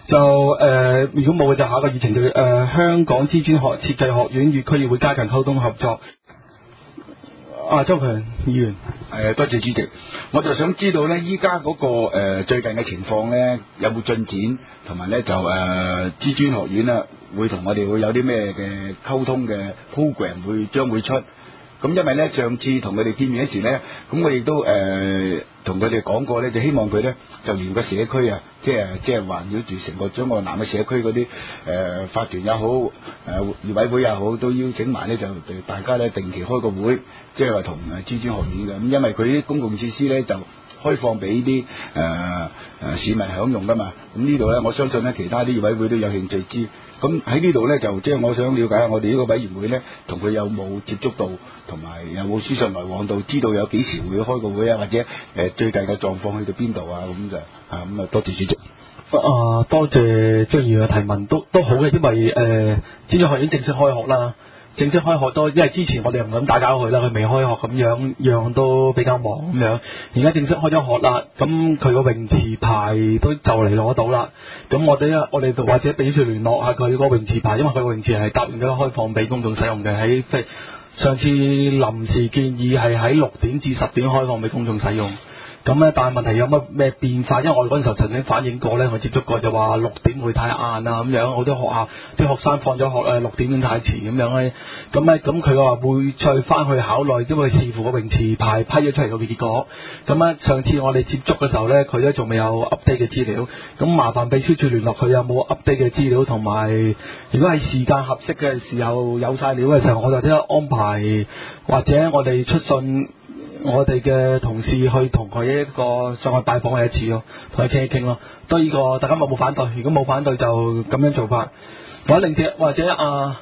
就如果冇嘅就下一個議程就香港知專設計學院與區議會加強溝通合作。周強議員， 多謝主席。我就想知道咧，依家嗰個最近嘅情況咧有冇進展，同埋咧就知專學院啦，會同我哋會有啲咩嘅溝通嘅 program 將會出。咁因為咧上次同佢哋見面嗰時咧，咁我亦都同佢哋講過咧，就希望佢咧就連個社區啊，即係環繞住成個將軍澳南嘅社區嗰啲法團也好，議委會也好，都邀請埋咧，就大家咧定期開個會，即係話同知專學院嘅。咁因為佢啲公共設施咧就開放俾啲市民享用噶嘛。咁呢度咧，我相信咧其他啲議委會都有興趣知。咁喺呢度咧就即係我想了解下我哋呢個委員會咧，同佢有冇接觸到，同埋有冇書信來往到，知道有幾時會開個會啊，或者最近嘅狀況去到邊度啊，咁就咁啊，多謝主席。 多謝張議員嘅提問，都好嘅，因為知專學院正式開學啦。正式開學都，因為之前我哋唔敢打攪佢啦，佢未開學咁樣，樣都比較忙咁樣。而家正式開咗學啦，咁佢個泳池牌都就嚟攞到啦。咁我哋或者俾佢聯絡下佢個泳池牌，因為佢個泳池係答應咗開放俾公眾使用嘅。喺上次臨時建議係喺6點至10點開放俾公眾使用。咁咧，但係問題有乜咩變化？因為我哋嗰陣時候曾經反映過咧，我接觸過就話6點會太晏啊咁樣，好多學校啲學生放咗學6點太遲咁樣咧。咁佢話會再翻去考慮，因為視乎個泳池牌批咗出嚟個結果。咁咧，上次我哋接觸嘅時候咧，佢都仲未有 update 嘅資料。咁麻煩秘書處聯絡佢有冇 update 嘅資料，同埋如果係時間合適嘅時候有晒料嘅時候，我就即刻安排或者我哋出信。我哋嘅同事去同佢一個上去拜訪佢一次咯，同佢傾一傾咯。都呢個大家有冇反對？如果冇反對就咁樣做法。或者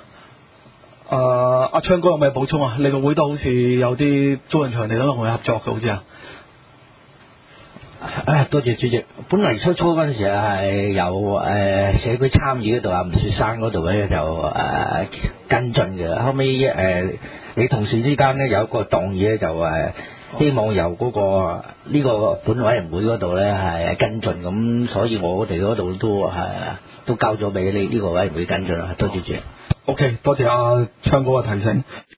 阿昌哥有咩補充啊？你個會都好似有啲租人場地都同佢合作嘅，好似啊。 多謝主席。本嚟初嗰陣時係有社區參與嗰度啊，吳雪山嗰度咧就跟進嘅。後尾你同事之間咧有一個動議咧就希望由呢個本委員會嗰度咧係跟進，咁所以我哋嗰度都交咗俾呢個委員會跟進啦。多謝主席。 OK， 多謝阿昌哥嘅提醒。